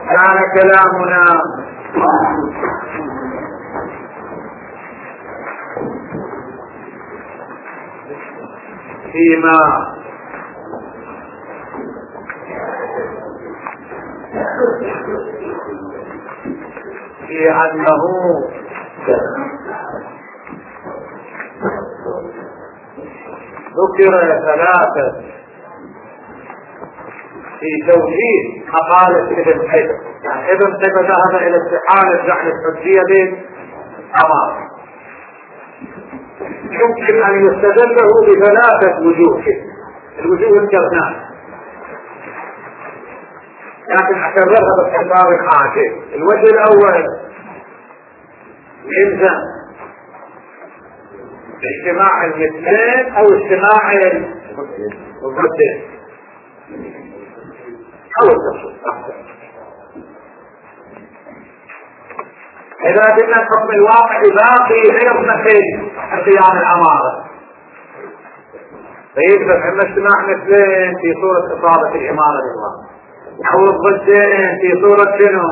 كان كلامنا فيما في أنه ذكر ثلاثة في توجيه مقالة ابن حزم. يعني ابن حزم ذهب إلى استحالة جعل الحجية بالأمارة. يمكن أن يستدله بثلاثة وجوه. الوجوه الكرنان لكن أكررها باختصار عاجل. الوجه الأول يلزم اجتماع المثلين أو اجتماع الضدين أو التصل. إذا بدنا الحكم الواقعي باقي غير مثل قيام الأمارة فيجب أن اجتماع مثلين في صورة إصابة الإمارة لله أو الضدين في صورة شنو؟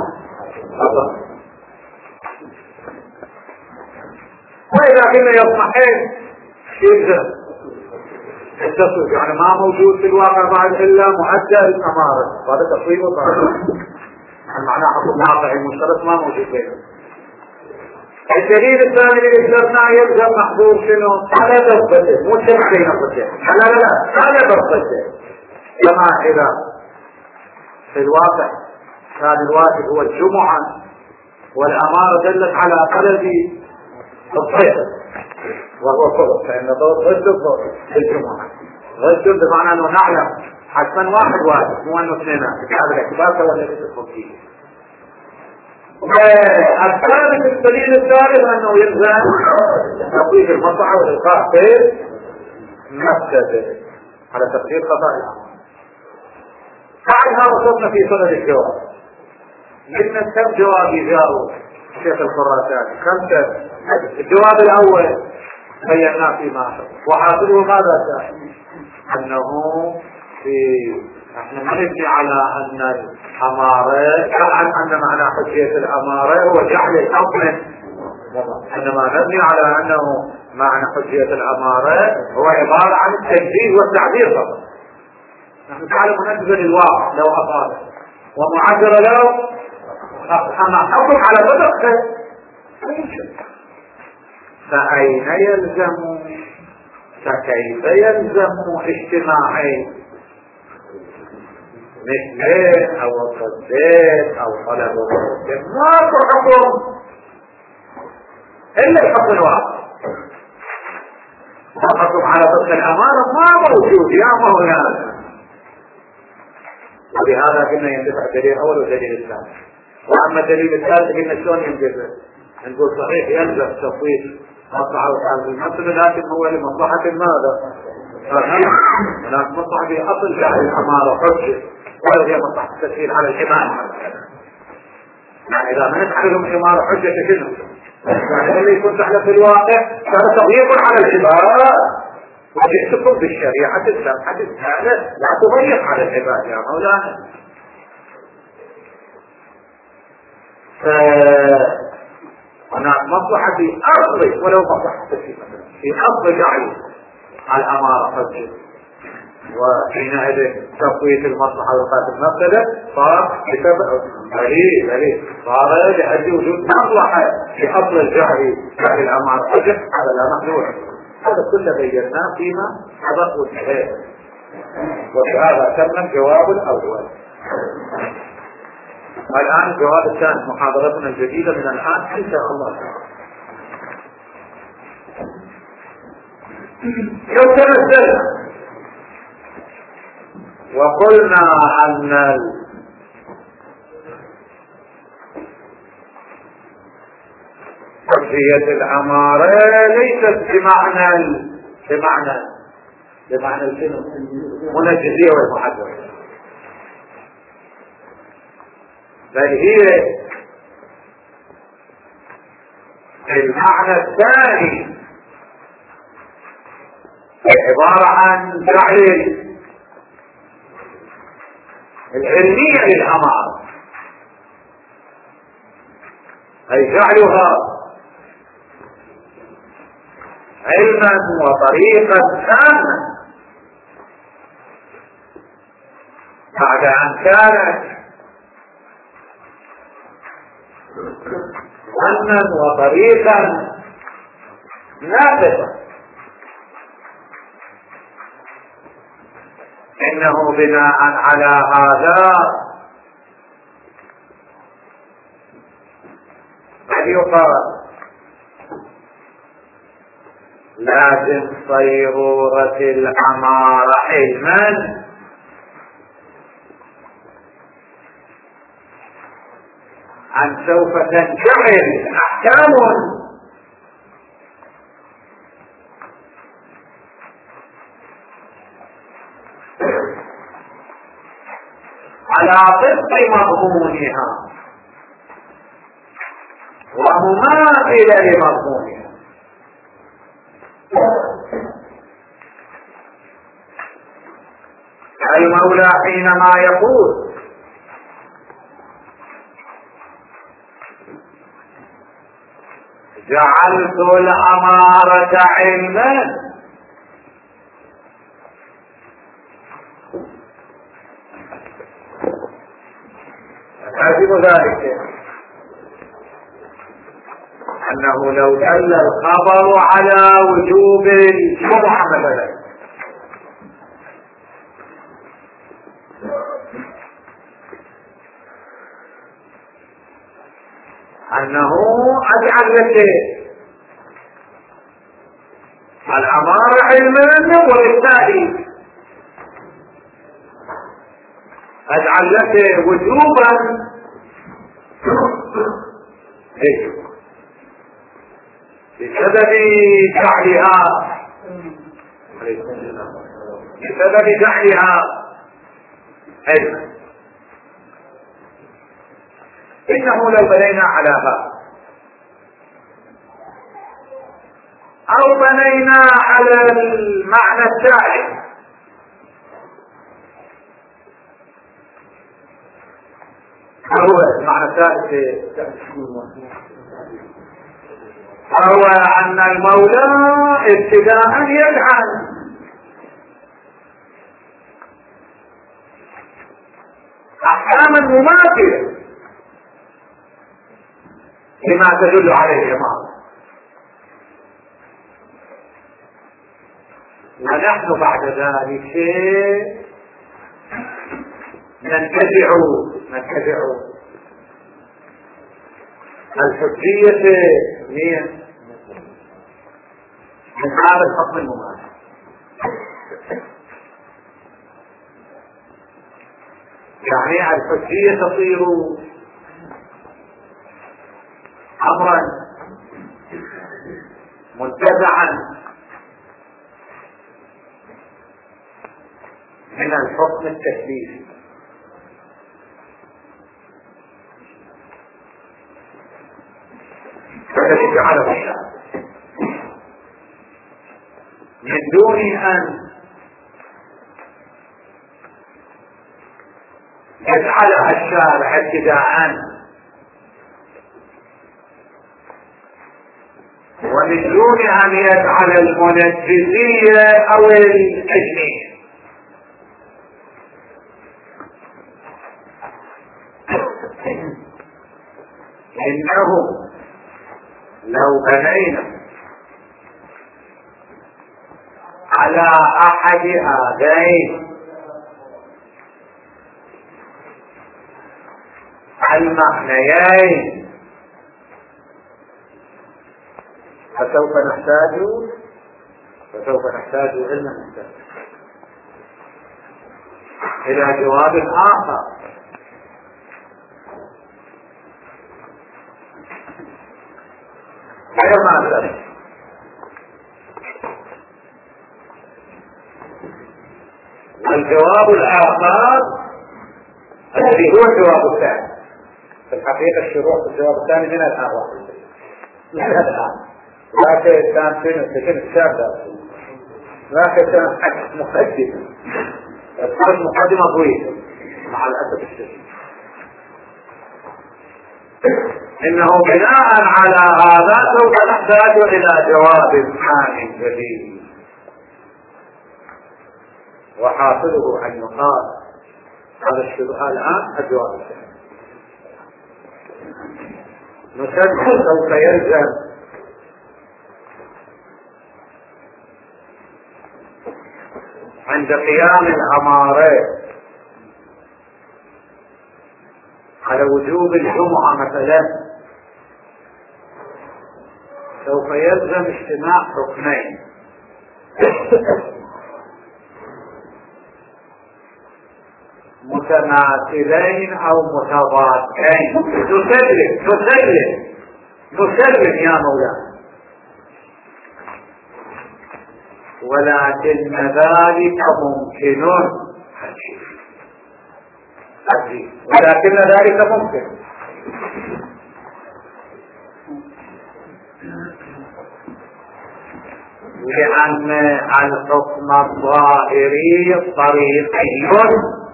وإذا كنا يصمحين يجب التصوير. يعني ما موجود في الواقع بعد إلا معدل الأمارة. هذا تصوير وضعف معناه حكم واقعي مشترك ما موجود بينه. الدليل الثاني للاستثناء يلزم محظور شنو؟ على ضربته مو شمع بين الضدين. لا على ضربته. كما إذا في الواقع كان الواجب هو الجمعة والأمارة دلت على قلب الضيف وهو فرق فإن ضد الجمعة ضد بمعنى أنه نعلم حتما واحد واجب مو أنه اثنين في هذا الاعتبار ولا التفصيل. الثالث الدليل الثالث أنه يلزم تقويض المصلحة والإلقاء في مفسده على تقدير خطأ الأمر. بعدها وصلنا في صدد الجواب. قلنا كم جواب يجاوب الشيخ الخراساني؟ خمسة. الجواب الأول بيناه فيما وحاصله ماذا كان؟ أنه احنا نبني على أن الأمارة أن معنى حجية الأمارة هو جعل الأمر، إنما نبني على أنه معنى حجية الأمارة هو عبارة عن التجديد والتعبير فقط. نحن تعلم ننزل الواقع لو أصابه ومعذر له أما حكم على بدء فأين يلزم فكيف يلزم اجتماعين مثلين أو الضدين أو طلب الضدين؟ ما حكم إلا الحكم الواقع. الحكم على ضد الأمانة ما موجود يا مولانا. وبهذا قلنا يندفع دليل أول ودليل الثاني. وأما الدليل الثالث قلنا شلون يندفع؟ نقول صحيح يلزم تصويت مصلحة وتعالى المسألة لكن هو لمصلحة ماذا؟ هناك مصلحة في أصل جعل الأمارة حجة ولا هي مصلحة التسهيل على الإمارة. يعني إذا ما نتحلهم الإمارة حجة شنو؟ يعني اللي يكون سهل في الواقع كان تضييق على العباد وجئتكم بالشريعة السمحة السهلة لا تضيق على العباد يا مولانا. هناك مصلحة في أصل ولو مصلحة في أصل جعل الأمارة حجة وحينئذ تقوية المصلحة وقات المفسدة صار بسبب دليل صار لأجل وجود مصلحة في أصل الجعل الأمارة حجة هذا لا محلول. هذا كله بيناه فيما سبق والحيث. وبهذا تم الجواب الأول. الآن الجواب الثاني محاضرتنا الجديدة من الآن إن شاء الله. لو تنزلنا وقلنا أن حجية الأمارة ليست بمعنى المنجزية والمحدثة بل هي المعنى الثاني عبارة عن جعل العلمية للأمارة أي جعلها علما وطريقا تاما بعد أن كانت ظنا وطريقا ناقصا. إنه بناء على هذا قد يقال لازم صيرورة الأمارة علما أن سوف تنجعل أحكام على طبق مضمونها ومماثلة لمضمونها. المولى حينما يقول جعلت الأمارة علما أعجب ذلك أنه لو دل الخبر على وجوب الجمعة مثلا أنه أجعل لك الأمارة علما وبالتالي أجعل لك وجوبا بسبب جعلها علما. إنه لو بنينا على هذا أو بنينا على المعنى الثالث هو المعنى الثالث هو أن المولى ابتداء يجعل أحكاما مماثلة لما تدل عليه الإمام، ونحن بعد ذلك نتبع الحجية من هذا الحكم المماثل. يعني الحجية تصير أمرا منتزعا من الحكم التكليفي، الذي جعله الشارع من دون أن يجعلها الشارع ابتداء ومن دون أن يجعل المنجزية أو التجنيد. إنه لو بنينا على أحد هذين المعنيين فسوف نحتاج إلى جواب آخر. غير ماذا؟ الجواب الآخر الذي هو الجواب الثاني، في الحقيقة الشروع في الجواب الثاني من الآخر من الآن لكن كان في الشابة لكن كان مقدمة طويلة مع الأسف الشديد. إنه بناء على هذا سوف نحتاج إلى جواب ثاني جديد، وحاصله أن يقال هذا الشبهة الآن الجواب الثاني. نسجل سوف يلزم عند قيام الأمارات على وجوب الجمعة مثلا سوف يلزم اجتماع حكمين متماثلين أو متضادين. تسلم يا مولانا، ولكن ذلك ممكن، ولكن ذلك ممكن لأن الحكم الظاهري طريقي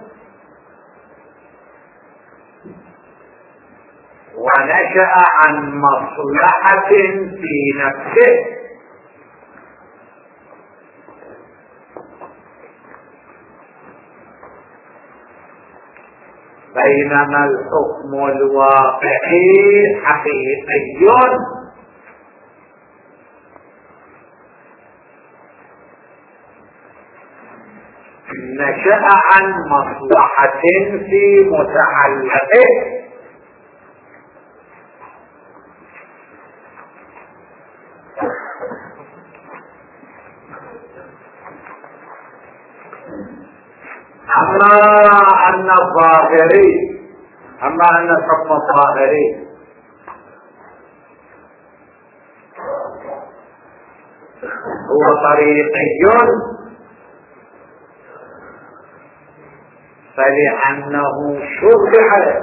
ونشأ عن مصلحة في نفسه، بينما الحكم الواقعي حقيقي نشأ عن مصلحة في متعلقه، أما أن الحكم الظاهري هو طريقي فلأنه شرع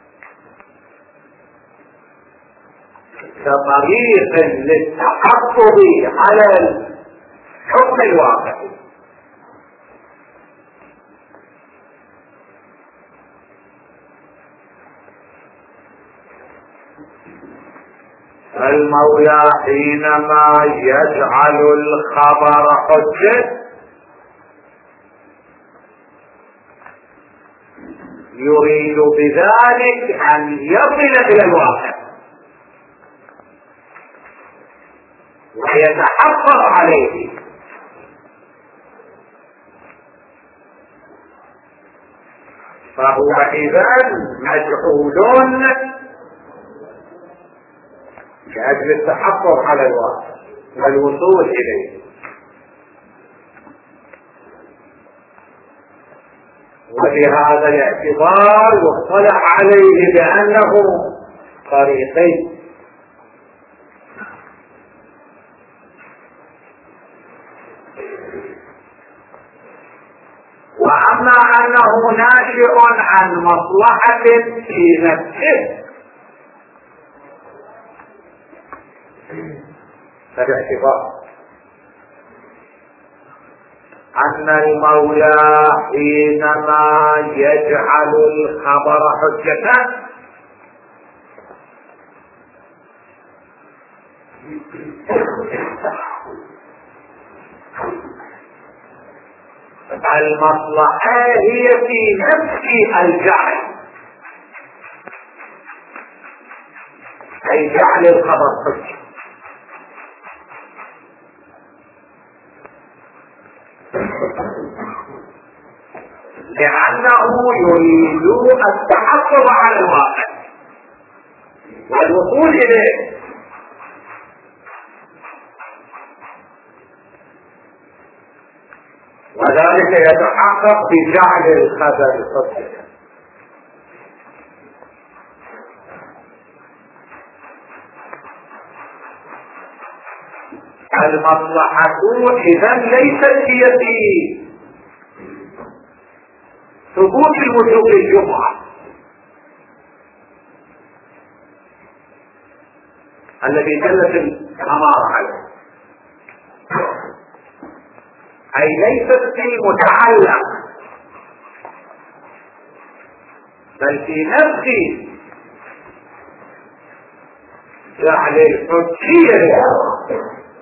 كطريق للتحفظ على الحكم الواقعي، المولى حينما يجعل الخبر حجة يريد بذلك أن يصل إلى الواقع ويتحفظ عليه، فهو إذن مجعول لأجل التحفظ على الواقع والوصول إليه، وبهذا الاعتبار يطلع عليه بأنه طريقي. وأما أنه ناشئ عن مصلحة في نفسه فالاعتبار أن المولى حينما يجعل الخبر حجة المصلحة هي في نفس الجعل، أي جعل الخبر حجة، لأنه يريد التحفظ على الواقع والوصول إليه، وذلك يتحقق بجعل الخبر حجة. المصلحة إذن ليست هي في ثبوت الوجوب الجمعة الذي دلت الأمارة عليه، أي ليست في متعلق بل في نفس جعل الحجية للحرام.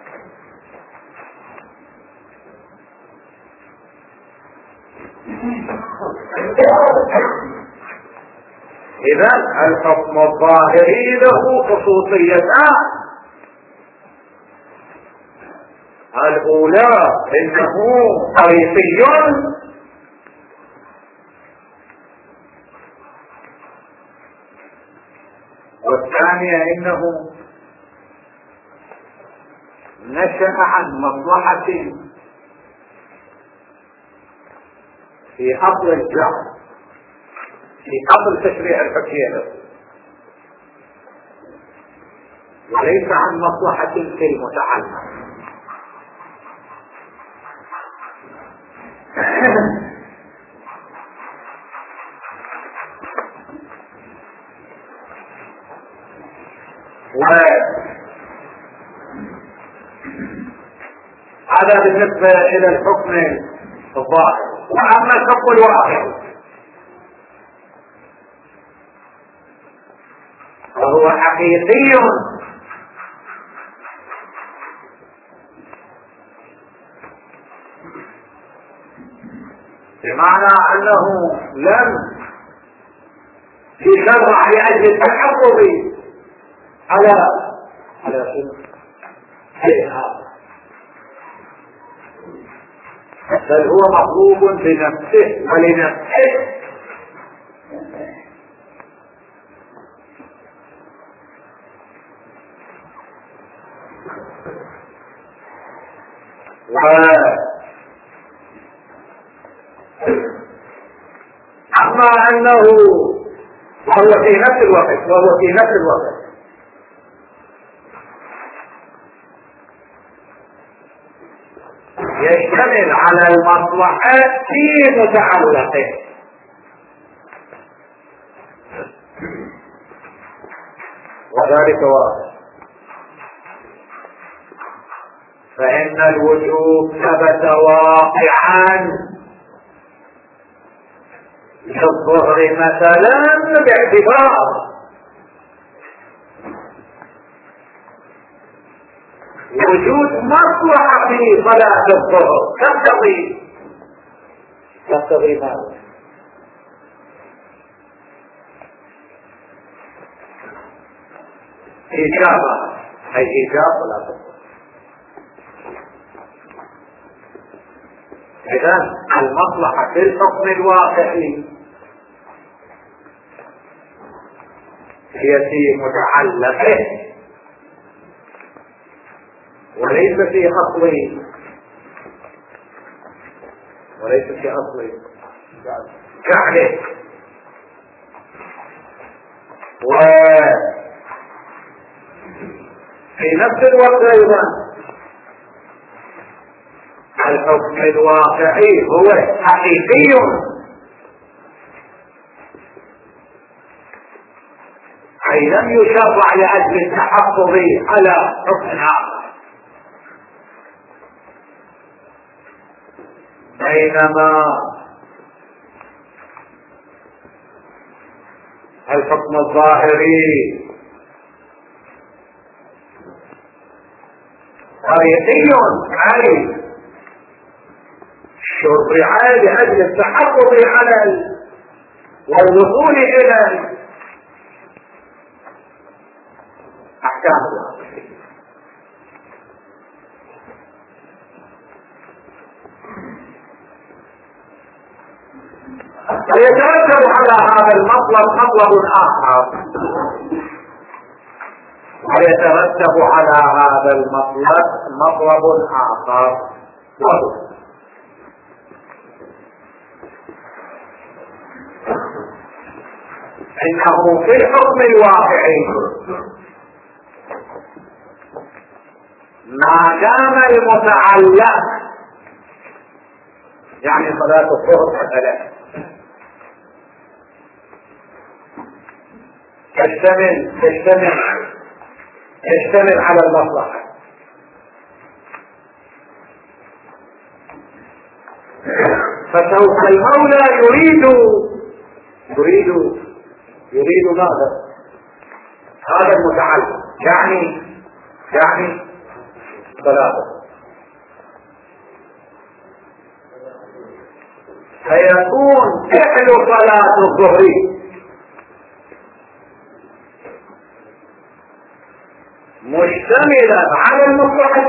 إذا الحكم الظاهري له خصوصيتان: الأولى إنه طريقي، والثانية إنه نشأ عن مصلحة في أصل الجهل، في أصل تشريع الحجية له، وليس عن مصلحة في المتعلم. هذا بالنسبة إلى الحكم الظاهر. وأما الحكم الواقع فهو حقيقي، بمعنى أنه لم يشرع لأجل التحفظ على شيء، بل هو مطلوب بنفسه ولنفسه. أما أنه وهو في نفس الوقت يشتمل على المصلحات في متعلقه، وذلك واضح. فإن الوجوب ثبت واقعا كالظهر مثلا باعتبار وجود مصلحة في صلاة الظهر تقتضي ماذا؟ إجابة، أي إجابة صلاة الظهر. إذن المصلحة في الحكم الواقعي هي في متعلقه وليس في أصل جعله. وفي نفس الوقت أيضا الحكم الواقعي هو حقيقي، أي لم يشرع لأجل التحفظ على حكم آخر، بينما الحكم الظاهري طريقي، أي شرع لأجل التحفظ على والوصول إلى أحكام الله. ويترتب على هذا المطلب مطلب آخر، وهو إنه في الحكم الواقعي ما دام المتعلق، يعني صلاة الظهر مثلا، تشتمل على المصلحة، فسوف المولى يريد ماذا؟ هذا المتعلق، يعني ثلاثة، فيكون فعل صلاة الظهر مشتملا على المصلحة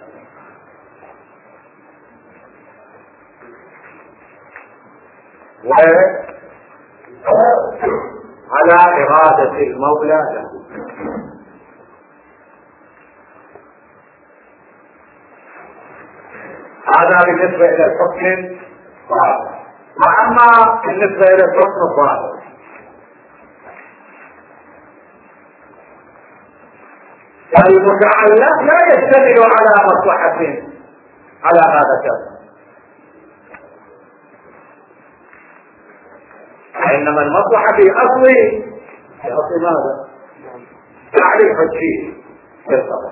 وعلى إرادة المولى له. هذا بالنسبة إلى الحكم الظاهر. وأما بالنسبة إلى الحكم الظاهر المتعلق لا يشتمل على مصلحة على هذا الشرط، إنما المصلحة في أصل ماذا؟ تعريف الشيء بالطبع.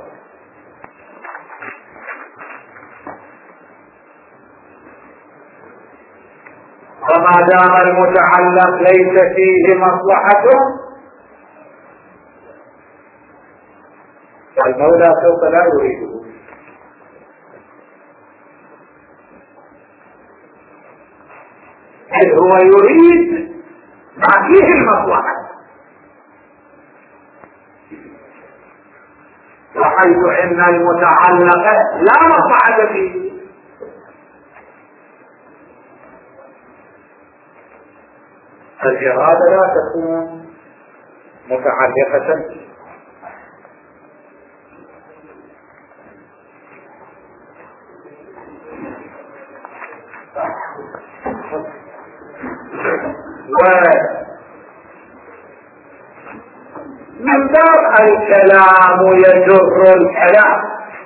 وما دام المتعلق ليس فيه مصلحة فالمولى سوف لا يريده، إذ هو يريد ما فيه المصلحة، وحيث إن المتعلق لا مصلحة فيه الإرادة لا تكون متعلقة فيه. من باب الكلام يجر الكلام،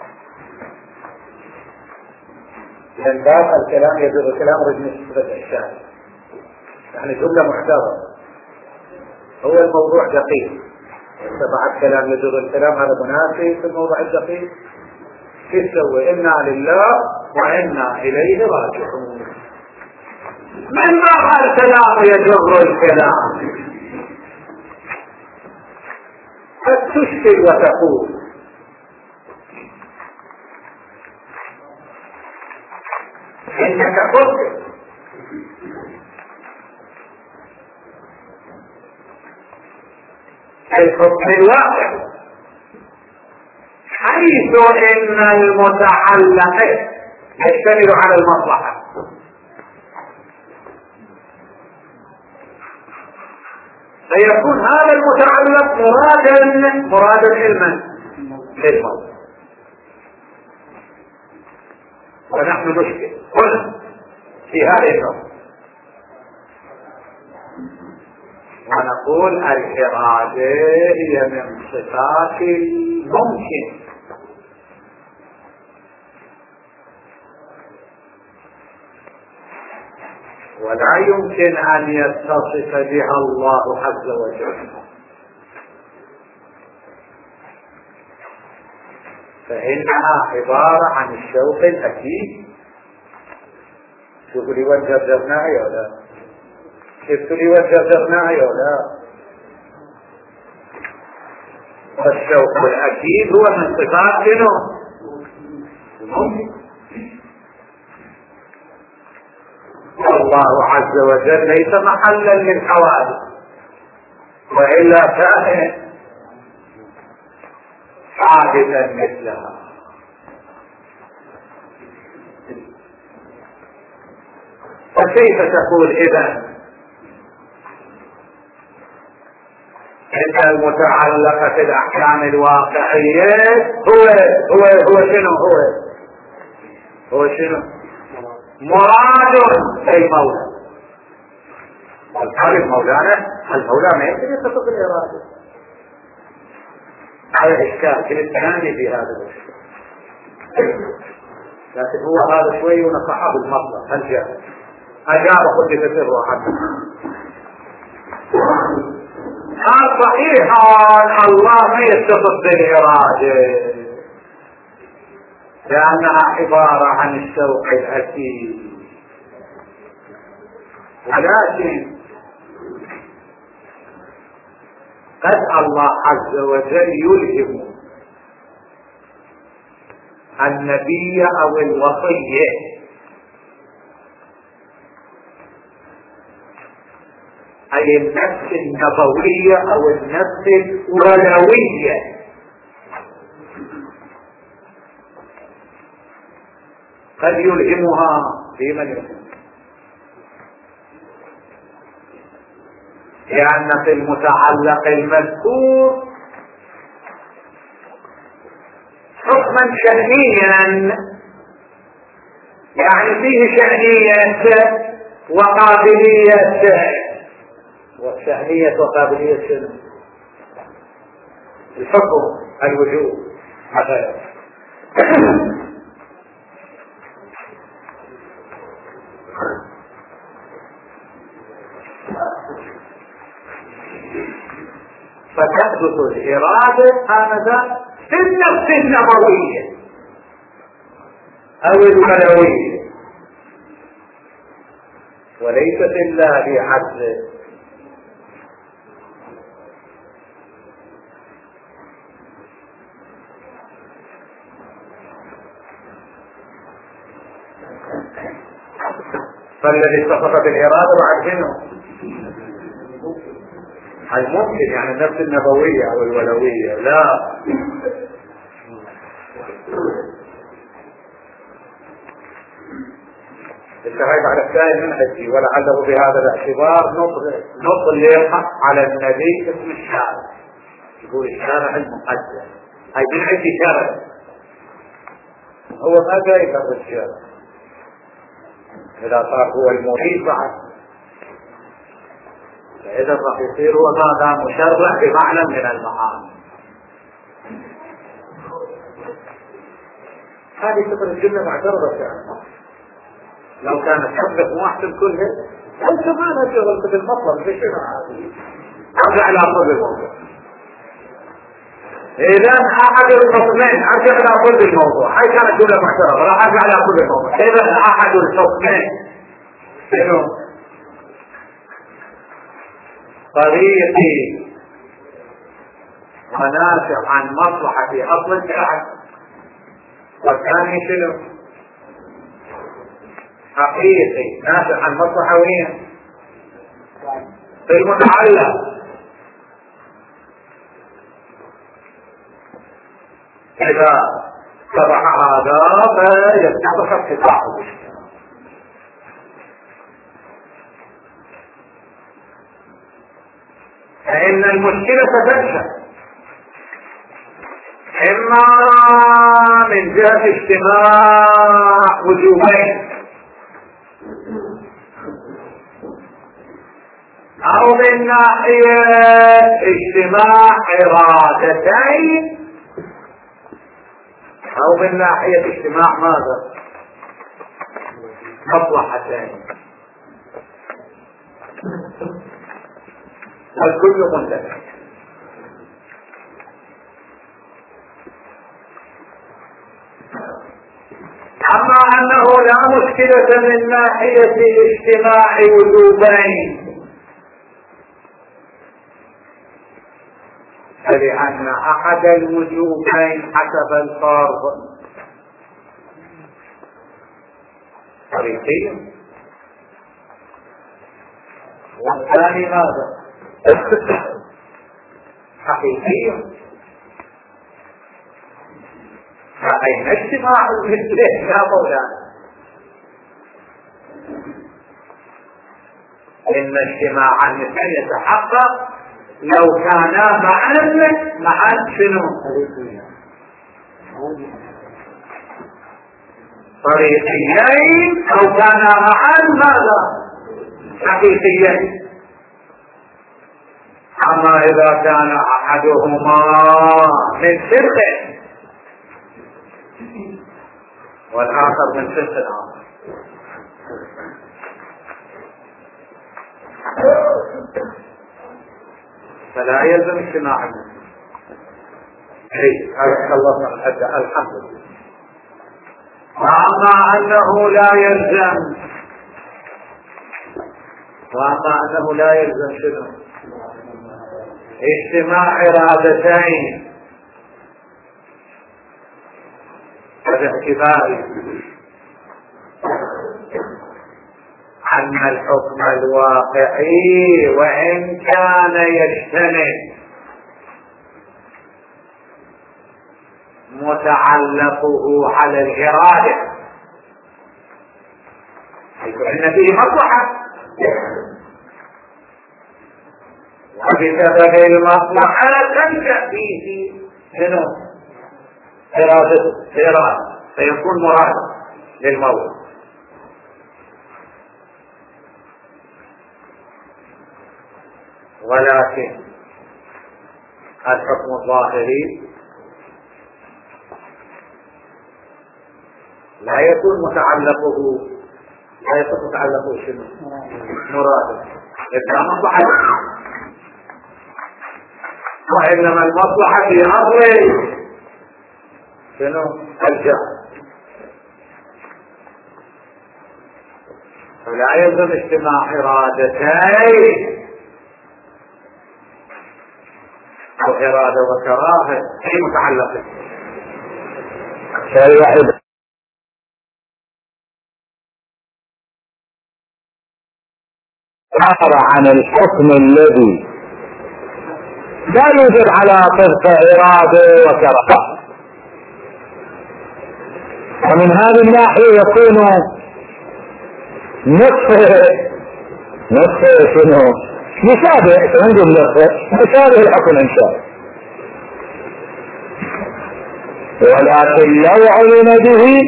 من باب الكلام يجر الكلام رجل نسبة الشاهد، يعني جملة محتوى، هو الموضوع دقيق، تبع الكلام يجر الكلام، هذا مناسب في الموضوع الدقيق. كيف سوي؟ إنا لله وإنا إليه راجعون. من باب الكلام يجر الكلام قد تشكل وتقول إنك قلت الحكم الواقع حيث إن المتعلق يشتمل على المصلحة، فيكون هذا المتعلق مرادا علما للموت. ونحن نشكل هنا في هذه النقطة ونقول الإرادة هي من صفات الممكن، ولا يمكن أن يتصف بها الله عز وجل، فإنها عبارة عن الشوق الأكيد. شوفوا لي وجدناها يا ولا شفتوا لي وجدناها يا ولا. الشوق الأكيد هو من صفات شنو؟ الممكن. الله عز وجل ليس محلا للحوادث، وإلا كان حادثا مثلها. فكيف تقول إذن إن المتعلق في الأحكام الواقعية هو شنو؟ هو شنو؟ مراد المولى. الحالف مولانا المولى ما يمكن يتفق الإرادة. هذا إشكال كل ثاني في هذا الإشكال، لكن هو هذا شوي ونصحه بالمطلق. هل جاء أجاب قد تسره حتى صحيح الله ما يتصف بالإرادة لأنها عبارة عن الشوق الأكيد، ولكن قد الله عز وجل يلهم النبي او الوصية اي النفس النبوية او النفس الولوية، قد يلهمها في من يكون، لأن في المتعلق المذكور حكما شأنيا، يعني فيه شأنية وقابلية. والشأنية وقابلية شنو؟ الحكم الوجوب مثلا. فتحدث الإرادة هذا في النفس النبوية أو الولوية، وليست الله عز. فالذي اتصف بالإرادة وعجنه الممكن، يعني النفس النبوية أو الولوية لا. الشهيد على السائل منهجي، ولعله بهذا الاعتبار نطلق على النبي اسم الشارع، يقول الشارع المقدس، هاي منهج شرع، هو ما جاي يفرق الشارع إذا صار هو المريد بعد، فإذا راح يصير هو ماذا؟ مشرع بمعنى من المعاني. هذه صفر الجنة معترضة فعلا، لو كانت حبك واحد كلها أنت ما لها شغل في المطلب في شنو هذه؟ أرجع إلى أصل الموضوع. إذا أحد الحكمين، أرجع إلى أصل الموضوع، هاي كانت جملة معترضة، راح أرجع إلى أصل الموضوع. إذا أحد الحكمين شنو؟ طريق منافع عن مصلحة في أصل الشرع، والثاني شنو؟ حقيقي نافع عن مصلحة وين؟ في المتعلق. إذا صبح هذا فيستحق اتباع المشكلة. فإن المشكلة تتنشأ إما من جهة اجتماع وجوبين أو من ناحية اجتماع إرادتين أو من ناحية اجتماع ماذا؟ مصلحتين، والكل مندمج. أما أنه لا مشكلة من ناحية اجتماع وجوبين، فلأن أحد الوجوبين حسب الفرض طريقي، والثاني ماذا؟ حقيقي. فأين اجتماع المثلين يا مولانا؟ إن اجتماع المثلين يتحقق لو كانا معا شنو؟ طريقيين أو كانا معا ماذا؟ حقيقيين. أما إذا كان أحدهما من فرق والآخر من فرق آخر، فلا يلزم اجتماع المسلمين. خلصنا الحمد لله. وأما أنه لا يلزم، وأما أنه لا يلزم شنو؟ اجتماع إرادتين باعتبار أن الحكم الواقعي وإن كان يجتمع متعلقه على الإرادة حيث أن فيه مصلحة، وبسبب المصلحة تنشأ فيه شنو؟ إرادة فيكون مراد للموت. ولكن الحكم الظاهري لا يكون متعلقه شنو؟ مراده، إذا مصلحة، وإنما المصلحة في أصل شنو؟ الجهل. فلا يلزم اجتماع إرادتين أو إرادة وكراهة أي متعلقة. عن الحكم الذي لا يوجد على طرف إرادة وكراهة، ومن هذه الناحية يكون نصف شنو؟ مشابه، عندهم مشابه الحكم إن شاء، ولكن لو علم به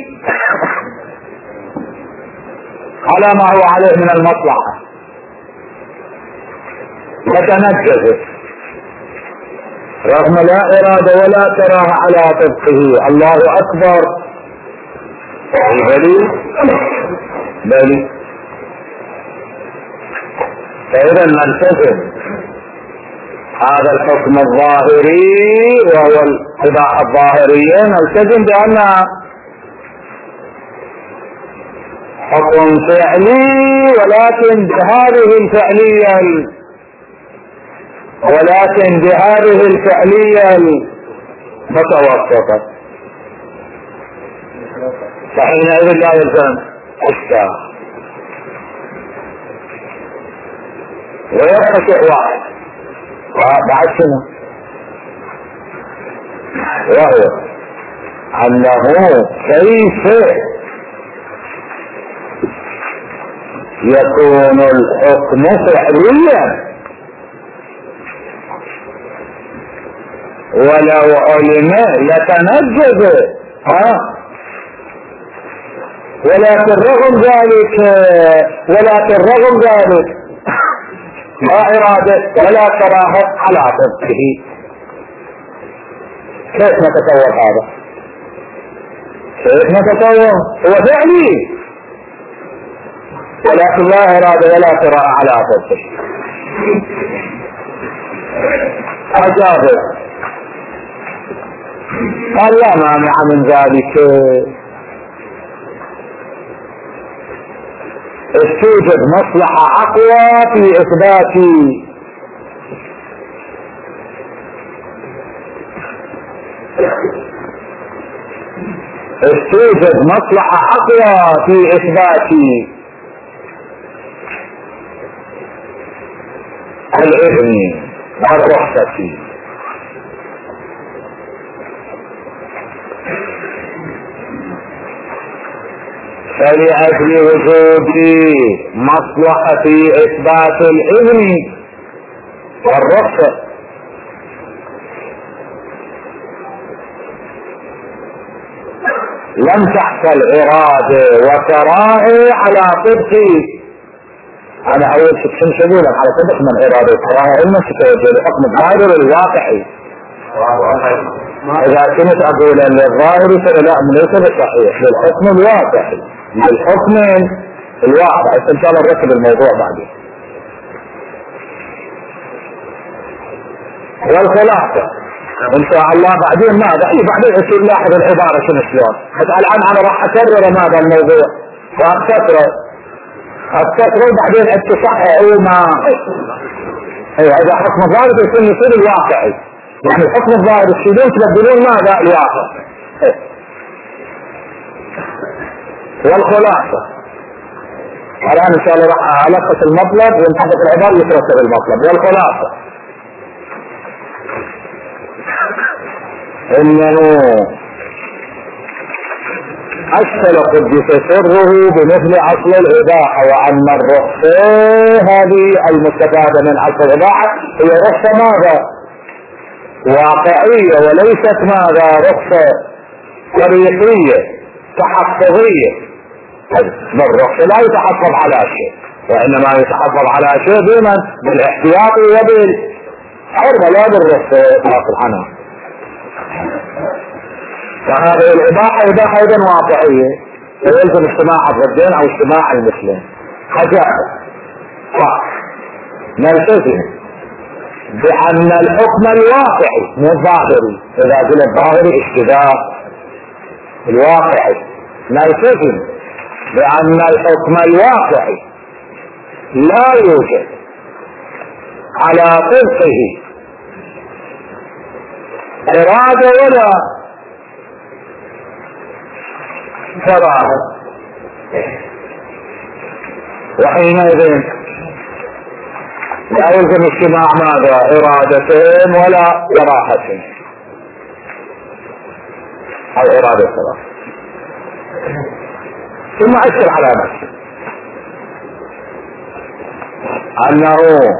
على ما هو عليه من المصلحة لتنجزت، رغم لا إرادة ولا كراهة على طبقه. الله أكبر. بلي فإذا نلتزم هذا الحكم الظاهري وهو الإباحة الظاهرية، نلتزم بأن حكم فعلي ولكن بهذه الفعلية المتوسطة، فحينئذ لا يلزم الشاء. ويبقى شيء واحد بعد شنو؟ وهو أنه كيف يكون الحكم فعليا ولو علم لتنجز، ولكن رغم ذلك لا إرادة ولا كراهة على طبقه. كيف نتصور هذا؟ هو فعلي ولكن لا إرادة ولا كراهة على طبقه. أجاب قال لا مانع من ذلك، توجد مصلحة أقوى في إثبات الإذن والرخصة. فلأجل وجود مصلحة في إثبات الإذن والرخصة لم تحصل إرادة وكراهة على طبق. أنا أول شيء شغولك على طبق من إرادة وكراهة إما تتوجه لحكم الظاهر الواقعي. إذا كنت أقول أن الظاهر فلا ليس بالصحيح، للحكم الواقعي، للحكم الواقعي. إن شاء الله نرتب الموضوع بعدين. والخلاصة إن شاء الله بعدين ماذا؟ بعدين يصير لاحظ العبارة شلون. الآن أنا راح أكرر ماذا الموضوع وأكثره وبعدين أتصحح ما اذا حكم الظاهر يكون يصير الواقعي، يعني الحكم الظاهر تشيلون تبدلون ماذا؟ الواقع. والخلاصة الان ان شاء الله راح الخص المطلب وينطبق العبارة يترتب المطلب. والخلاصة انه أشكل قدس سره بمثل اصل الاباحة، وان الرخصة هذه المستفادة من اصل الاباحة هي رخصة ماذا؟ واقعية، وليست ماذا؟ رخصة طريقية تحفظية. بالرخصة لا يتحفظ على شيء، وانما يتحفظ على شيء بمن؟ بالاحتياط وبالحرمة، لا بالرخصة اطلاق الحنان. فهذه الإباحة إباحة أيضا واقعية، ويلزم اجتماع الضدين أو اجتماع المثلين. حاجات نلتزم بأن الحكم الواقعي مو الظاهري، إذا قلت الظاهري اشتباه الواقعي، نلتزم بأن الحكم الواقعي لا يوجد على طبقه إرادة ولا كراهة، وحينئذ لا يلزم اجتماع ماذا؟ إرادتين ولا كراهتين أو إرادة كراهة. ثم أشر على نفسه أنه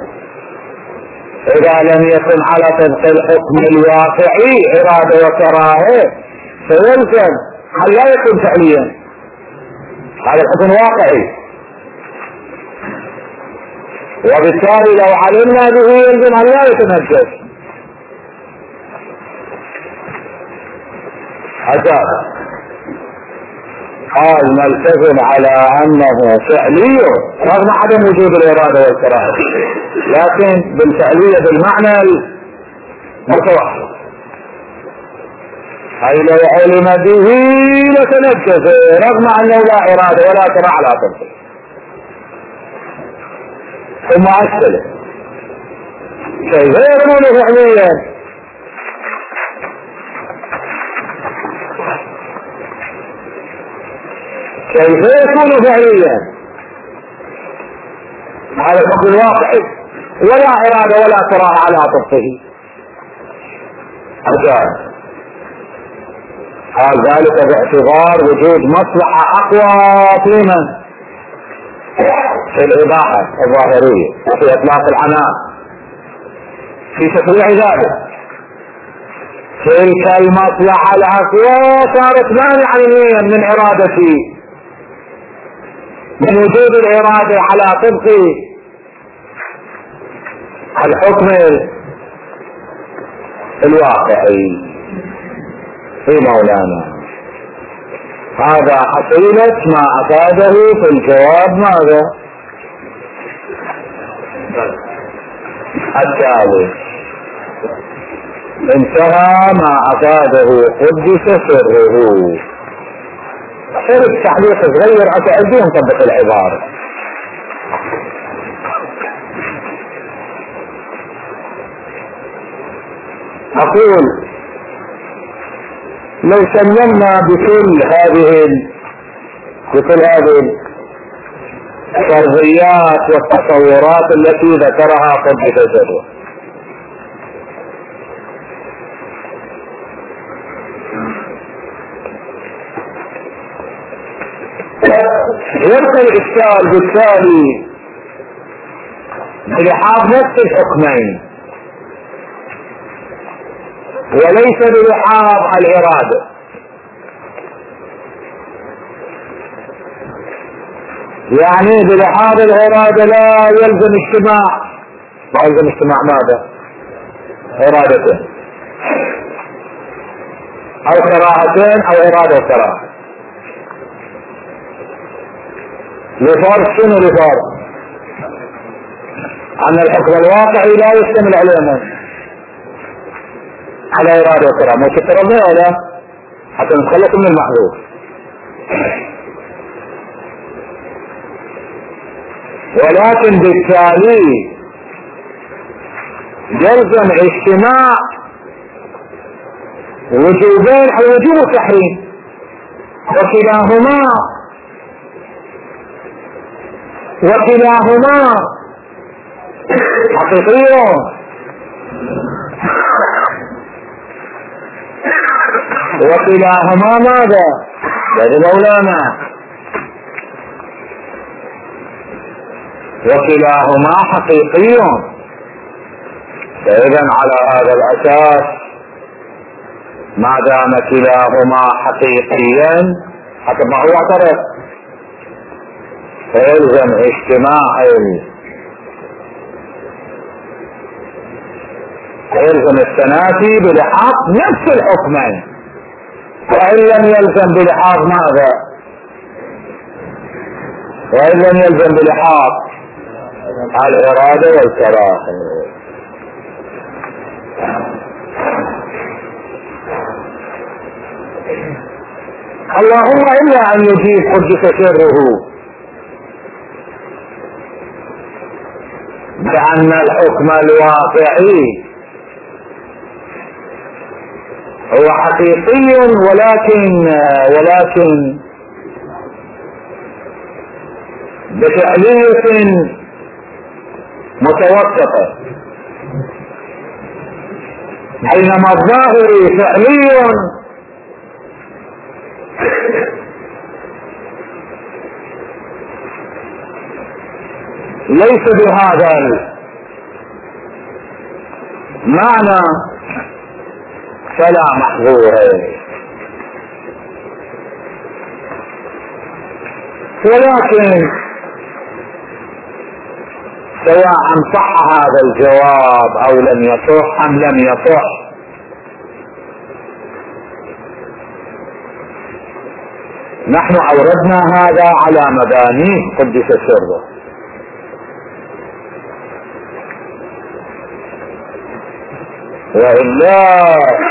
إذا لم يكن على طبق الحكم الواقعي إرادة وكراهة فيلزم هل لا يكون فعليا، هذا الحكم واقعي، وبالتالي لو علمنا به يلزم أن لا يتنجس. أجاب قال نلتزم على أنه فعلي رغم عدم وجود الإرادة والكراهة، لكن بالفعلية بالمعنى المتوسط، أي لو علم به لتنجس رغم أنه لا إرادة ولا كراهة على طبقه. ثم أسأل كيف يكون فعليا؟ كيف يكون فعليا؟ هذا الحكم الواقعي ولا إرادة ولا كراهة على طبقه. أجاب قال ذلك باعتبار وجود مصلحة أقوى في من؟ في الإباحة الظاهرية وفي إطلاق العنان في تشريع ذلك. تلك المصلحة الأقوى صارت مانعا من إرادتي، من وجود الإرادة على طبق الحكم الواقعي في مولانا. هذا حصيلة ما أفاده في الجواب ماذا؟ التالي انتهى ما أفاده قدس سره. صرت تعليق صغير أتعدي نطبق العبارة. أقول لو سلمنا بكل هذه الفرضيات والتصورات التي ذكرها قدس سره، يبقى الإشكال بالتالي بلحاظ نفس الحكمين وليس بلحاظ الإرادة. يعني بلحاظ الإرادة لا يلزم اجتماع، لا يلزم اجتماع ماذا؟ إرادتين أو كراهتين أو إرادة وكراهة. لفرق شنو لفرق؟ أن الحكم الواقعي لا يشتمل علينا على إرادة وكراهة، مو تترضي ولا حتى نتخلص من المحذوف. ولكن بالتالي يلزم اجتماع وجوبين او وجوب التحريم، وكلاهما حقيقي، وكلاهما ماذا؟ يا مولانا وكلاهما حقيقي. فإذا على هذا الأساس ما دام كلاهما حقيقيا حتى ما هو اعترف، فيلزم اجتماع يلزم التنافي بلحاق نفس الحكمين، وإن لم يلزم بلحاق ماذا؟ وإن لم يلزم بلحاق الإرادة والكراهة. اللهم إلا أن يجيب قدس سره بأن الحكم الواقعي هو حقيقي ولكن بفعلية متوسطة، بينما الظاهر فعلي ليس بهذا المعنى، فلا محظور. ولكن سواء صح هذا الجواب او لم يصح ام لم يصح، نحن اوردنا هذا على مبانيه قدس سره، وإلا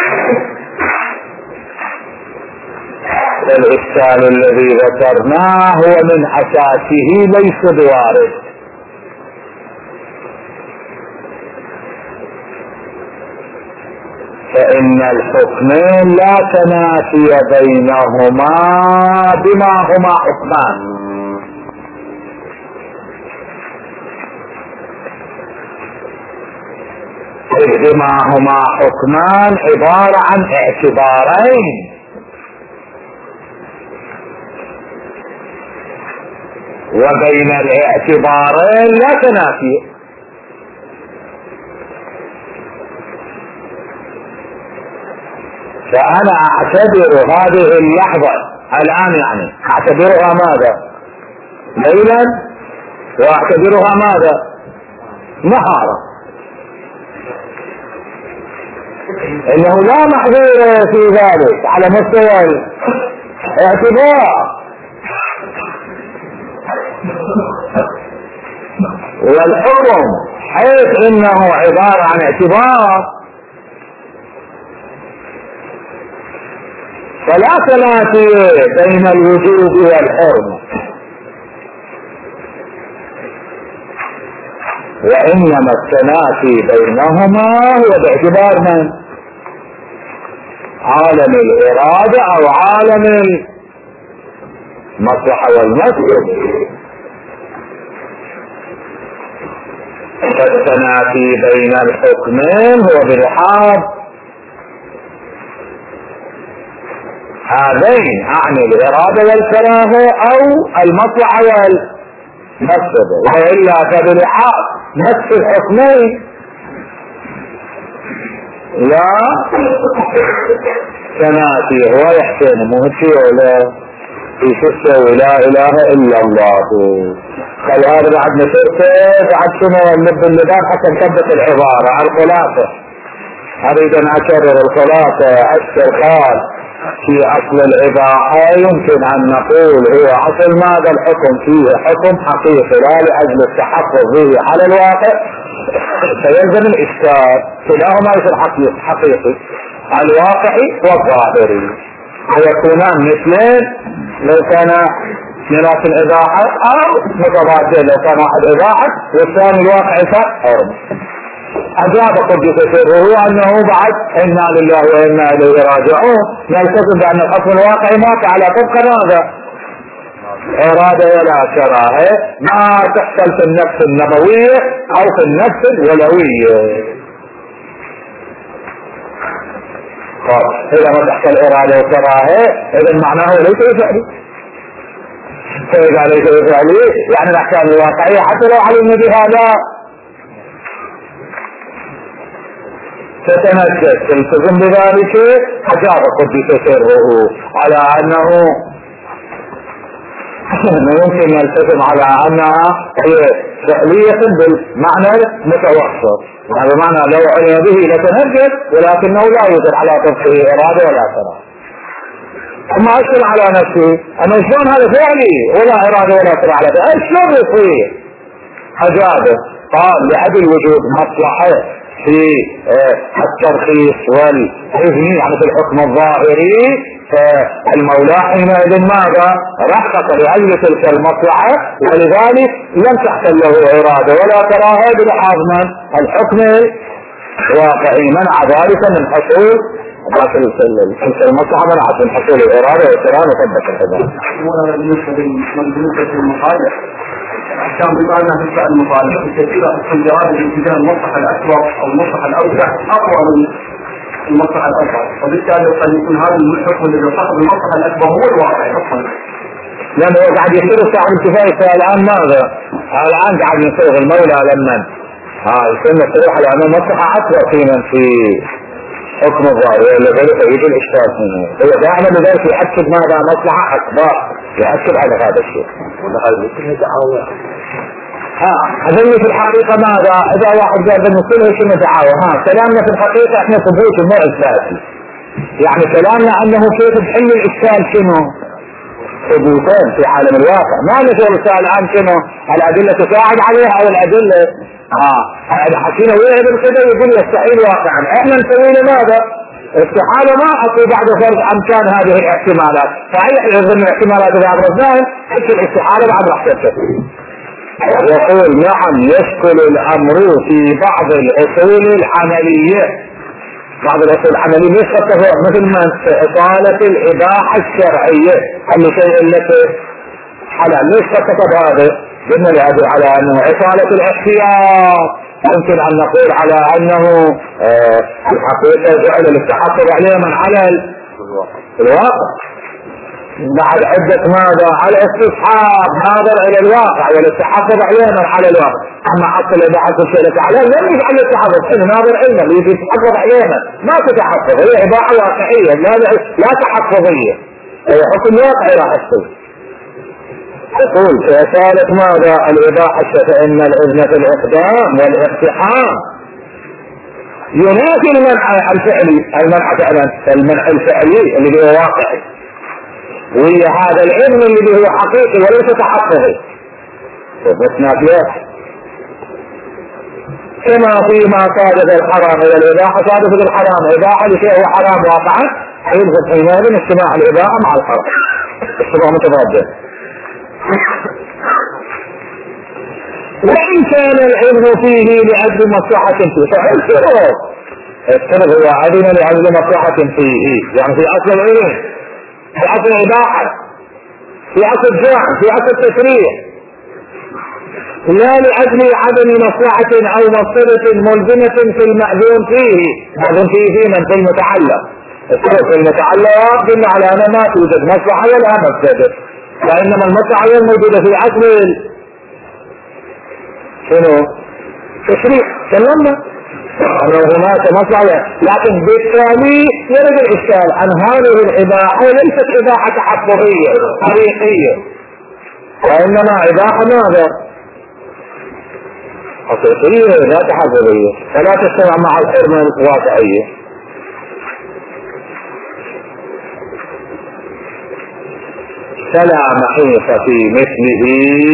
الإشكال الذي ذكرناه هو من أساسه ليس بوارد، فإن الحكمين لا تنافي بينهما بما هما حكمان، بما هما حكمان عبارة عن اعتبارين، وبين الاعتبارين لا تنافي. فأنا أعتبر هذه اللحظة الآن، يعني أعتبرها ماذا؟ ليلا، وأعتبرها ماذا؟ نهارا. إنه لا محظور في ذلك على مستوى الاعتبار، والحكم حيث إنه عبارة عن اعتبار فلا تنافي بين الوجوب والحرمة، وإنما التنافي بينهما هو باعتبار من؟ عالم الإرادة أو عالم المصلحة والمفسدة. فالتنافي بين الحكمين هو بلحاظ هذين، أعني الإرادة والكراهة أو المصلحة والمفسدة، وإلا فبلحاظ نفس الحكمين لا تنافي. هو يحسن مهتي ولا يشتوي لا إله إلا الله. قال هذا بعد نشرته بعد شنو اللب اللبان حتى نثبت العبارة. الخلاصة أريد أن أكرر الخلاصة. الشرخان في أصل الإباحة يمكن أن نقول هو أصل ماذا الحكم فيه حكم حقيقي لا لأجل التحفظ به على الواقع، فيلزم الإشكال كلاهما يصير حقيقي الواقعي والظاهري، ويكونان مثلين لو كان ميراث الإباحة أو متضادين، لو كان واحد إباحة والثاني الواقعي حرم. أجاب قدس سره أنه بعد إنا لله وإنا إليه راجعون نلتزم بأن الحكم الواقعي مات على طبق ماذا؟ إرادة ولا كراهة ما تحصل في النفس النبوية أو في النفس الولوية. إذا ما تحصل إرادة وكراهة إذا معناه ليس بفعلي، فإذا ليس بفعلي يعني الأحكام الواقعية حتى لو علمنا بها لا تتنجس تلتزم بذلك. أجاب قدس سره على أنه يمكن نلتزم على أنها هي فعلية بالمعنى المتوسط، يعني بمعنى لو علم به لتنجس ولكنه لا يوجد على طبقه إرادة ولا كراهة. ثم أشكل على نفسي أنه شلون هذا فعلي ولا إرادة ولا كراهة شلون يصير؟ أجابه قال لأجل وجود مصلحة في الترخيص والإذن يعني في الحكم الظاهري، فالمولى حينئذ ماذا؟ رخص لأجل تلك المصلحة ولذلك لم تحصل له إرادة ولا كراهة بلحاظ من الحكم الواقعي، منع ذلك من حصول تلك المصلحة، منعت من حصول الإرادة والكراهة وثبت الحدود. بالنسبة للمخالف كان بمعنى تبقى المخالفة الكثيرة في الجواب باتجاه المصلحة الأكبر أو المصلحة الأوسع أقوى من المصلحة الأكبر، وبالتالي قد يكون هذا الحكم الذي صاحب المصلحة الأكبر هو الواقع أصلا. لأنه قاعد يصير صاحب الكفاية الآن ماذا؟ الآن قاعد يصير المولى لمن السنة تروح على أنه مصلحة أكبر في حكم الظاهر ولا ذلك يجي الإشكال منه. هو دائما لذلك يأكد ماذا؟ مصلحة أكبر، يأكد على هذا الشيء. أظن في الحقيقة ماذا؟ إذا واحد قال أنه كله شنو دعاوى كلامنا في الحقيقة إحنا ثبوت مو إثباتي، يعني كلامنا أنه كيف تحل الإشكال شنو؟ ثبوتين في عالم الواقع، ما نقول السؤال الآن شنو؟ الأدلة تساعد عليها أو الأدلة حكينا ويعب كده يقول يستحيل واقعا، احنا نسوي له ماذا؟ استحالة ما حطوا بعد فرض امكان هذه الاحتمالات، صحيح يظن الاحتمالات بعد رزان حتى الاستحالة بعد راح ترتفع. يقول نعم يشكل الامر في بعض الاصول العملية، بعض الاصول العملية ليش تتفق مثل ما اصالة الاباحة الشرعية اللي شيء التي حلال ليش تتفق هذا؟ قلنا لهذا على انه اصالة الاحتياط، يمكن ان نقول على انه الحقيقة جعل التحفظ عليه من على الواقع بعد عدة ماذا؟ على استصحاب ناظر الى الواقع والتحفظ عليه من على الواقع. اما حصل اذا حصل شيء عليه لم يجعل التحفظ انه ناظر علما اللي يجي يتحفظ عليه ما تتحفظ، هي اباحة واقعية لا تحفظية، هي حكم واقعي راح يصير. يقول في أسالة ماذا؟ الإباحة فإن الإذن في الإقدام والاقتحام ينافي المنع الفعلي، المنع فعلا المنع الفعلي اللي هو واقعي، وهي هذا الإذن اللي هو حقيقي وليس تحققي، وبتنافيه كما فيما صادف الحرام إلى الإباحة صادف الحرام إباحة لشيء هو حرام واقعا يلزم حينئذ اجتماع الإباحة مع الحرام، اجتماع متضادين. وإن كان العلم فيه لأجل مصلحة فيه فالسبب هو عدم لأجل مصلحة فيه، يعني في أصل العلم، في أصل الإباحة، في أصل الجمع، في أصل التشريع، لا لأجل عدم مصلحة أو مصلحة ملزمة في المأذون فيه، مأذون فيه من في المتعلق. السبب في المتعلق قلنا على أن ما توجد مصلحة ولا مفسدة، فإنما المصلحة الموجودة في أصل شنو؟ تشريع كلمنا أنه هناك مصلحة، لكن بالتالي يرد الإشكال عن هذه الإباحة ليست إباحة تحفظية حقيقية، وإنما إباحة ماذا؟ حقيقية لا تحفظية، فلا تجتمع مع الحرمة الواقعية. فلا محيص في مثله،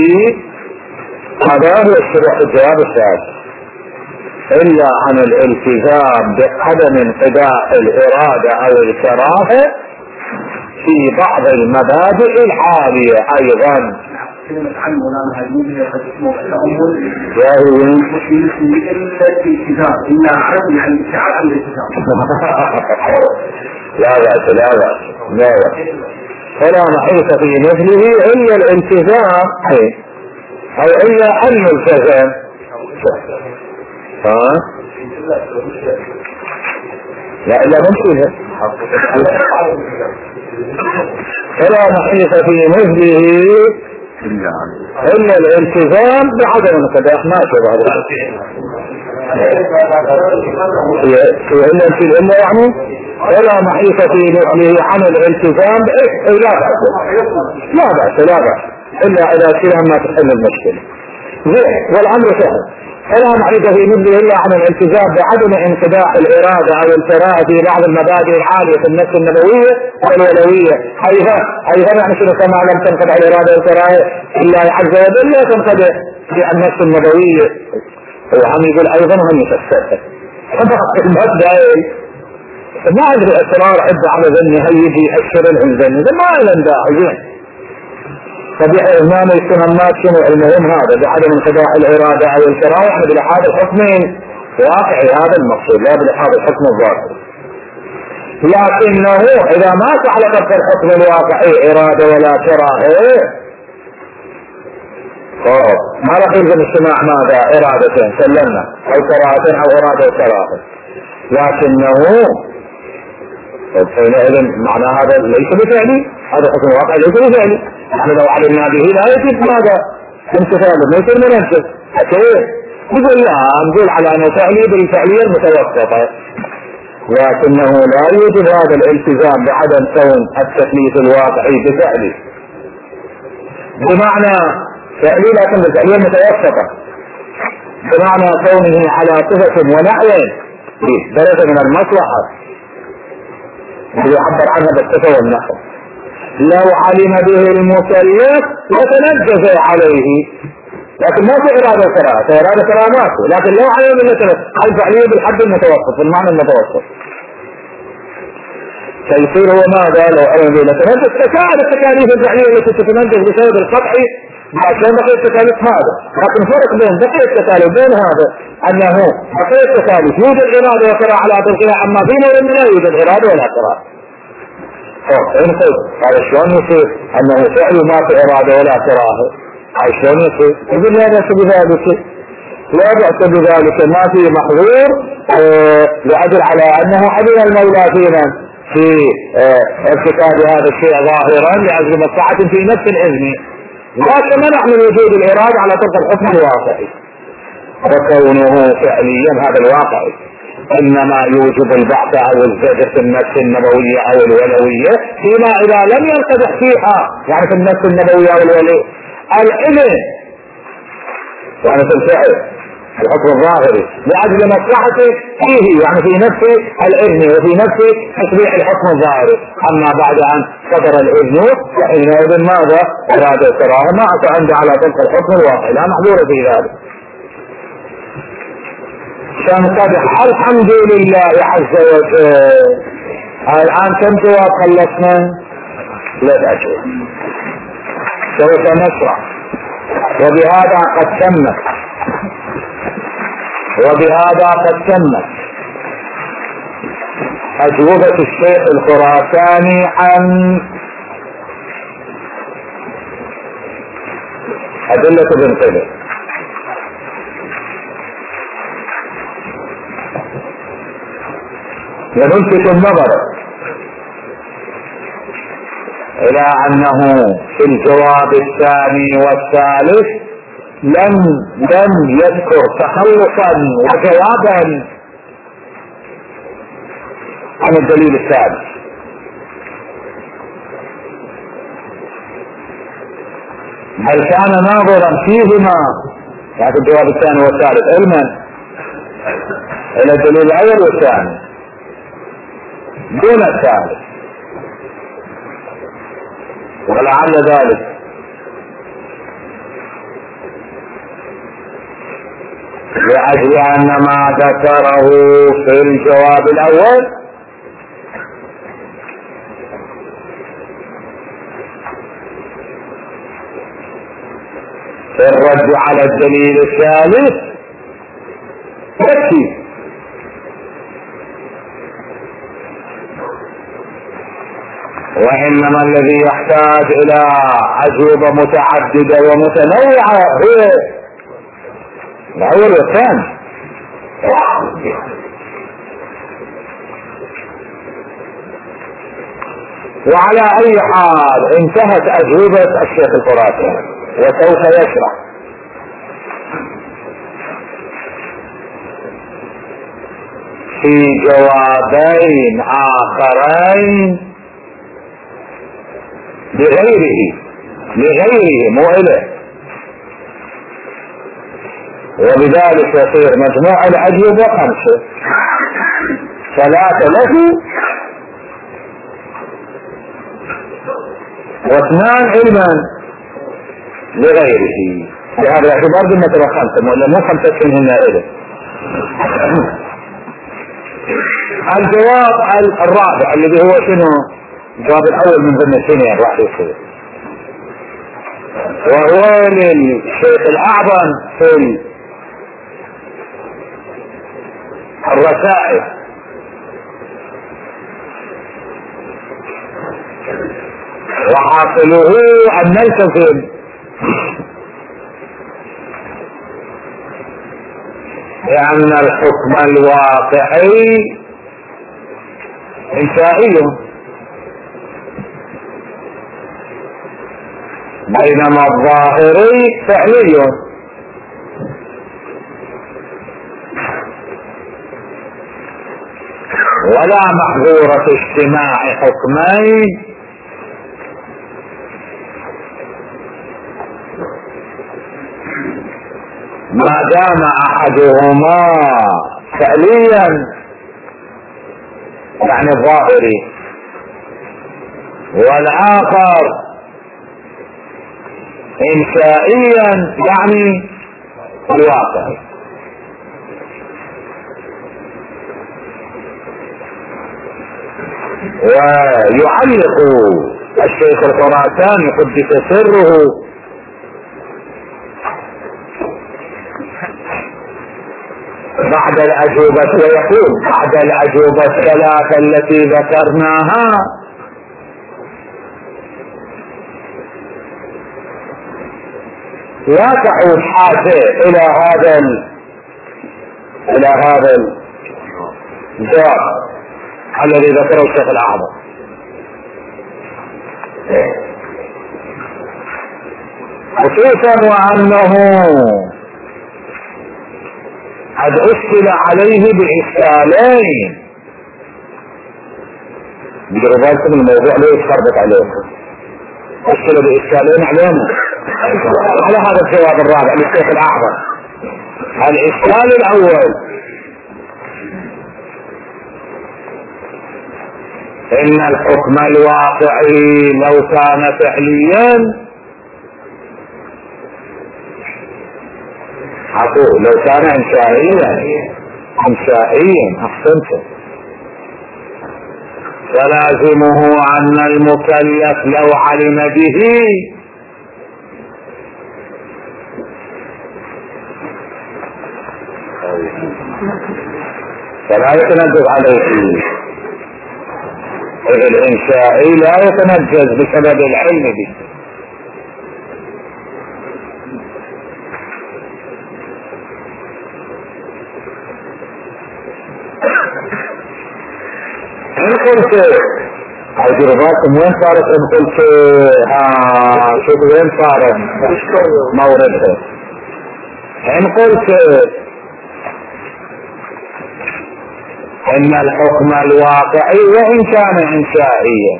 هذا هو الجواب الثالث، إلا عن الالتزام بعدم انقضاء الإرادة أو الكراهة في بعض المبادئ العالية أيضا، كلمة عن مولانا هاي هي قد اسمه التأمل وفي مثله إلا الالتزام إلا عن يعني ابتعاد عن الالتزام. لا بأس لا بأس لا بأس فلا محيط في مثله إلا الالتزام أو إلا أن يلتزم. لا إلا ممكن فلا محيط في مثله إلا الالتزام بعدم الانقداح. ما شبه هذا إلا يعني فلا محيط في مثله عن الالتزام لا بأس لا بأس لا بأس إلا إذا كان ما تحل المشكلة والأمر سهل. فلا محيط في مثله إلا عن الالتزام بعدم انقداح الإرادة أو الكراهة في بعض المبادئ العالية في النفس النبوية والولوية. أيضا يعني شنو كما لم تنقدح الإرادة والكراهة إلا عز وجل لا تنقدح في النفس النبوية. هو هم يقول أيضا هم يفسرها المبدأ ما أدري أسرار عدة على ذني هل يجي أشهر الذني ما إلى داعي فبيع ما يكون الناس شنو المهم هذا بعدم انقداح الإرادة أو الكراهة يعني بلحاظ الحكمين واقعي هذا المقصود لا بلحاظ الحكم الظاهري. لكنه إذا ما تعلق الحكم الواقعي إرادة ولا كراهة ما راح يلزم السماع ماذا إرادتين سلمنا أو كراهة أو إرادة وكراهة. لكنه حينئذ معنى هذا ليس بفعلي هذا حكم واقع ليس بفعلي. نحن لو علمنا به لا يجب ماذا امتثال ما يصير مننشف كيف يقول لا نقول على أنه فعلي بالفعلية المتوسطة. لكنه لا يوجد هذا الالتزام بعدم كون التكليف الواقعي بفعلي بمعنى فعلي لكن بالفعلية المتوسطة بمعنى كونه على صفة ونحو درجة من المصلحة يعبر عنها بالصفة والنحو. لو علم به المكلف لتنجز عليه لكن ما في إرادة كراهة إرادة كراماته لكن لو علم به الفعلية بالحد المتوسط بالمعنى المتوسط فيصير هو ماذا لو علم به لتنجز تساعد التكاليف الفعلية التي تتنجز بسبب القطع عشان بقية التكاليف هذا. لكن فرق بين بقية التكاليف بين هذا أنه بقية التكاليف يوجد إرادة وكراهة على تلقيها أما فينا لا يوجد إرادة ولا كراهة. هذا شلون يصير أنه فعل ما في إرادة ولا كراهة شلون يصير؟ يقول لا بأس بذلك لا بأس بذلك ما في محظور لأجل على أنه حبيب المولى فينا في ارتكاب هذا الشيء ظاهرا لأجل مصلحة في نفس الإذن لكن منع من وجود الإرادة على طرق الحكم الواقعي وكونه فعليا هذا الواقعي إنما يوجب البحث أو الزجر في النفس النبوية أو الولوية فيما إذا لم ينقدح فيها يعني في النفس النبوية أو الولوية العلم يعني في الفعل الحكم الظاهري لأجل مصلحته فيه يعني في نفس الإذن وفي نفس تشريع الحكم الظاهري. أما بعد أن صدر الإذن فحينئذ ماذا إرادة كراهة ما أتى عندي على طرق الحكم الواقعي لا محظور في ذلك. تنقدح الحمد لله عز وجل. الآن كم جواب خلصنا؟ لا أجل سوف نشرح وبهذا قد تمت أجوبة الشيخ الخراساني عن أدلة ابن قبل. ونلفت النظر إلى أنه في الجواب الثاني والثالث لم يذكر تخلصا وجوابا عن الدليل الثالث بل كان ناظرا فيهما يعني في الجواب الثاني والثالث علما إلى الدليل الأول والثاني دون الثالث ولعل ذلك لأجل أن ما ذكره في الجواب الأول الرد على الدليل الثالث يكفي. وإنما الذي يحتاج إلى أجوبة متعددة ومتنوعة هو الأول والثاني. وعلى أي حال انتهت أجوبة الشيخ الفراتي وسوف يشرح في جوابين آخرين لغيره مو إله، وبذلك يصير مجموع الأجوبة 5، 3 له و2 علما لغيره. بهذا الاعتبار قلنا ترى 5 ولا مو 5 هنا إله. الجواب الرابع الذي هو شنو؟ الجواب الأول من ضمن الثانيين راح يصير، وهو للشيخ الأعظم في الرسائل، وحاصله أن نلتزم لأن الحكم الواقعي إنشائي، بينما الظاهري فعلي. ولا محظورة اجتماع حكمين ما دام احدهما فعليا يعني ظاهري والاخر انشائيا يعني الواقعي. ويعلق الشيخ الخراساني قدس سره بعد الأجوبة ويقول بعد الأجوبة 3 التي ذكرناها لا تعود حاجة إلى هذا الجواب الذي ذكره الشيخ الأعظم، خصوصا وأنه قد أشكل عليه بإشكالين. بدروا بالكم الموضوع ليه يتخربط عليكم، أشكل بإشكالين علينا على هذا الجواب الرابع للشيخ الأعظم. الإشكال الأول إن الحكم الواقعي لو كان فعليا لو كان انشائيا احسنت، فلازمه ان المكلف لو علم به فلا يتنجز عليه. الانشائي لا يتنجز بسبب العلم به. ان قلت عايزين بالكم وين صارت، ان قلت شوف وين صارت موردها. ان قلت ان الحكم الواقعي وان كان انشائيا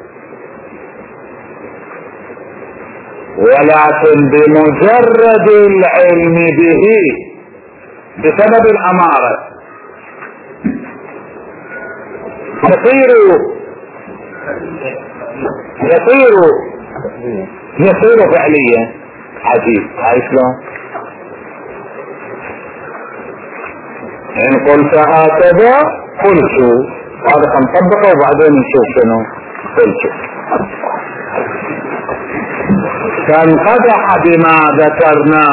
ولكن بمجرد العلم به بسبب الاماره يصير فعليا. عجيب هاي شلون؟ ان قلت هكذا قلت هذا نطبقه وبعدين نشوف شنو قلت. فانقدح بما ذكرنا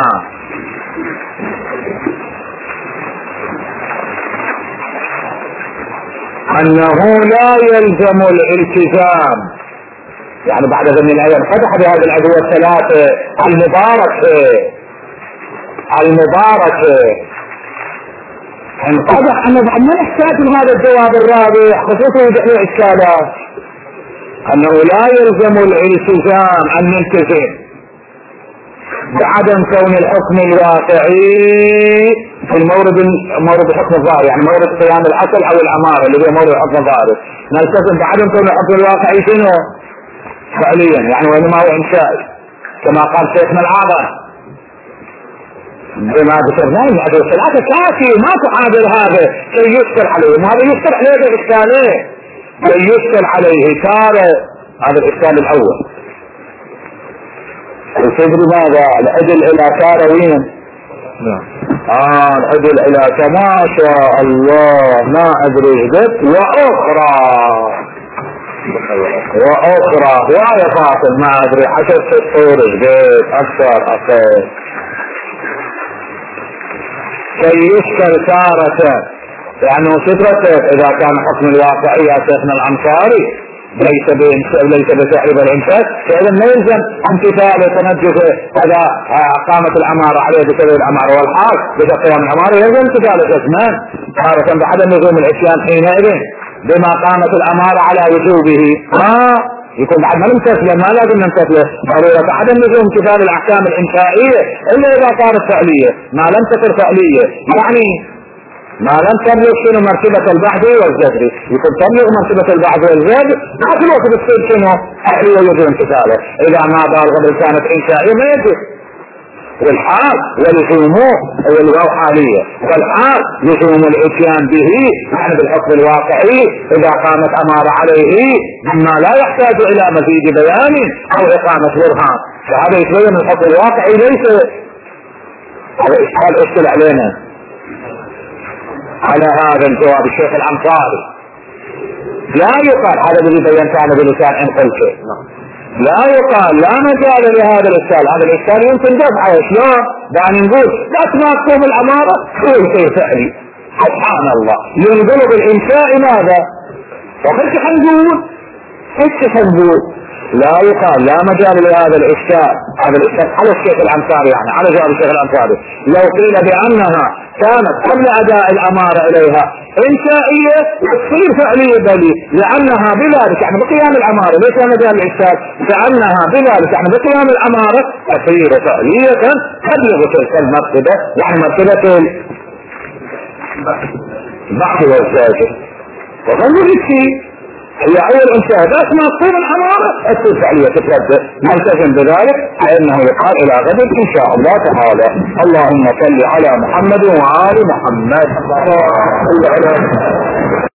أنه لا يلزم الالتزام، يعني بعد ذن الآية انقدح بهذه الأدوية الثلاثة المباركة انقدح أنه بعد ما نحتاج لهذا الجواب الرابع خصوصا يوجد له إشكالات، أنه لا يلزم الالتزام أن نلتزم بعدم كون الحكم الواقعي في مورد الحكم الظاهري، يعني مورد قيام الأصل أو الأمارة اللي هو مورد الحكم الظاهري، نلتزم بعدم كون الحكم الواقعي شنو؟ فعليا، يعني وإنما هو إنشائي كما قال شيخنا الأعظم بما ذكرنا هذه الثلاثة كافي ما تعادل هذا كي يشكل عليه، وهذا يشكل عليه بإشكالين كي يشكل عليه تارة. هذا الإشكال الأول تدري ماذا؟ العدل إلى تاروين العدل إلى ما شاء الله ما أدري قلت وأخرى ويا فاصل ما أدري 10 سطور قلت أكثر كي يشكل تارة، يعني فكرة إذا كان حكم الواقعي يا شيخنا الأنصاري ليس بتعريب الانشاء، فإذا ما يلزم امتثال وتنجز هذا قامت الأمارة عليه بسبب الأمارة والحال بقيام الأمارة، يلزم امتثال الجسمان تارة بعدم لزوم العصيان حينئذ بما قامت الأمارة على وجوبه يكون بعد ما نمتثل ما لازم نمتثل ضرورة عدم لزوم امتثال الأحكام الإنشائية إلا إذا صارت فعلية، ما لم تكن فعلية يعني ما لم تبلغ شنو مرتبة البعض والجذر، يكون تبلغ مرتبة البعض والجذر بعد الوقت بتصير شنو فعلية يجب امتثاله، إذا ما بالغ كانت إنشائية ما يجب. والحال ولزومه هو الواو حالية، والحال لزوم الاتيان به يعني بالحكم الواقعي إذا قامت أمارة عليه مما لا يحتاج إلى مزيد بيان أو إقامة برهان، فهذا يتبين الحكم الواقعي ليس هذا إشكال أشكل علينا. على هذا الجواب الشيخ الأنصاري لا يقال هذا الذي بينت عنه بلسان إن قلت لا يقال لا مجال لهذا الإشكال، هذا الإشكال يمكن دفعه شلون؟ دعني نقول لا تناقض الأمارة كل شيء فعلي سبحان الله ينقلب الإنشاء ماذا؟ وكيف حنقول لا يقال لا مجال لهذا الإشكال، هذا الإشكال على الشيخ الأنصاري يعني على جواب الشيخ الأنصاري لو قيل بأنها كانت قبل أداء الأمارة إليها إنشائية تصير فعلية دليل لأنها بذلك يعني بقيام الأمارة ليس مجال الإشكال، لأنها بذلك يعني بقيام الأمارة تصير فعلية تبلغ تلك المرتبة يعني مرتبة البحث والزاجر وظل الشيء هي أول إنشاء بس ما تصير الأمارة تصير فعلية تتبدأ نلتزم بذلك فإنه يقال إلى غد إن شاء الله تعالى. اللهم صل على محمد وآل محمد.